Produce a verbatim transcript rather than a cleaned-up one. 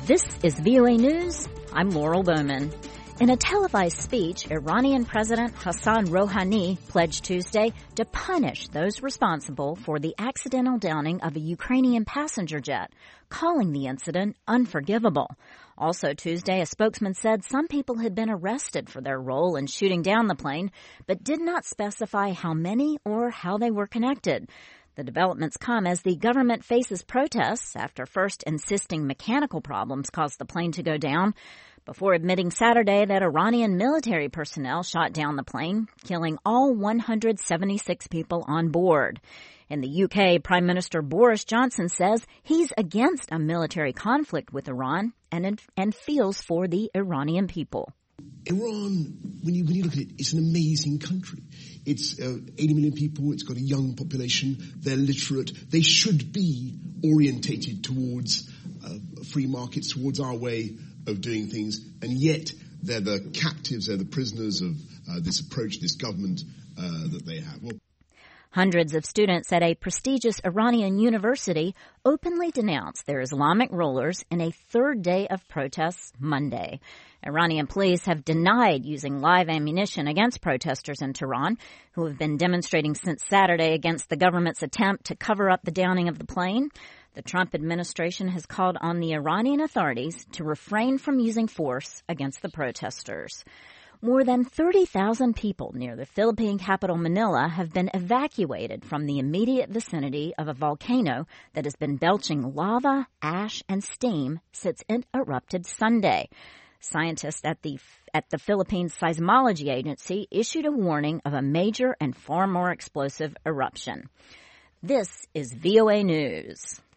This is V O A News. I'm Laurel Bowman. In a televised speech, Iranian President Hassan Rouhani pledged Tuesday to punish those responsible for the accidental downing of a Ukrainian passenger jet, calling the incident unforgivable. Also Tuesday, a spokesman said some people had been arrested for their role in shooting down the plane, but did not specify how many or how they were connected. The developments come as the government faces protests after first insisting mechanical problems caused the plane to go down, before admitting Saturday that Iranian military personnel shot down the plane, killing all one hundred seventy-six people on board. In the U K, Prime Minister Boris Johnson says he's against a military conflict with Iran and, and feels for the Iranian people. Iran, when you, when you look at it, it's an amazing country. It's uh, eighty million people. It's got a young population. They're literate. They should be orientated towards uh, free markets, towards our way of doing things. And yet they're the captives, they're the prisoners of uh, this approach, this government uh, that they have. Well, Hundreds of students at a prestigious Iranian university openly denounced their Islamic rulers in a third day of protests Monday. Iranian police have denied using live ammunition against protesters in Tehran, who have been demonstrating since Saturday against the government's attempt to cover up the downing of the plane. The Trump administration has called on the Iranian authorities to refrain from using force against the protesters. More than thirty thousand people near the Philippine capital Manila have been evacuated from the immediate vicinity of a volcano that has been belching lava, ash, and steam since it erupted Sunday. Scientists at the at the Philippine Seismology Agency issued a warning of a major and far more explosive eruption. This is V O A News.